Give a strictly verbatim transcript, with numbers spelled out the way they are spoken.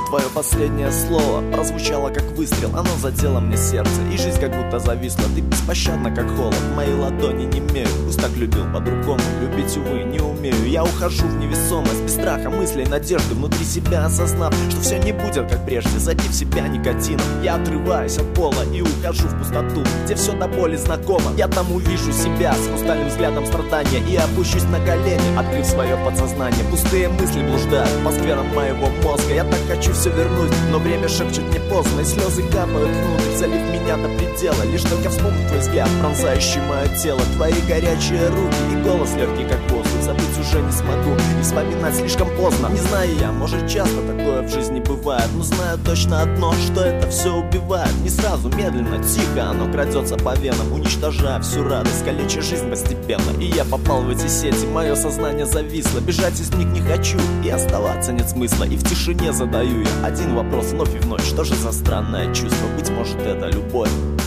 Твое последнее слово прозвучало как выстрел, оно задело мне сердце, и жизнь как будто зависла. Ты беспощадна, как холод, мои ладони не имеют. Пусть так любил по-другому, любить, увы, не умею. Я ухожу в невесомость, без страха, мыслей, надежды, внутри себя осознав, что все не будет как прежде, забив себя никотином. Я отрываюсь от пола и ухожу в пустоту, где все до боли знакомо. Я там увижу себя с хрустальным взглядом страдания и опущусь на колени, открыв свое подсознание. Пустые мысли блуждают по скверам моего мозга. Я так хочу все вернуть, но время шепчет мне поздно, и слезы капают внутрь, залив меня до предела. Лишь только вспомню твой взгляд, пронзающий мое тело, твои горячие руки и голос легкий как воздух. Забыть уже не смогу, и вспоминать слишком поздно. Не знаю я, может часто такое в жизни бывает, но знаю точно одно, что это все убивает. Не сразу, медленно, тихо оно крадется по венам, уничтожая всю радость, калеча жизнь постепенно. И я попал в эти сети, мое сознание зависло, бежать из них не хочу, и оставаться нет смысла. И в тишине задаю я один вопрос вновь и вновь: что же за странное чувство? Быть может, это любовь?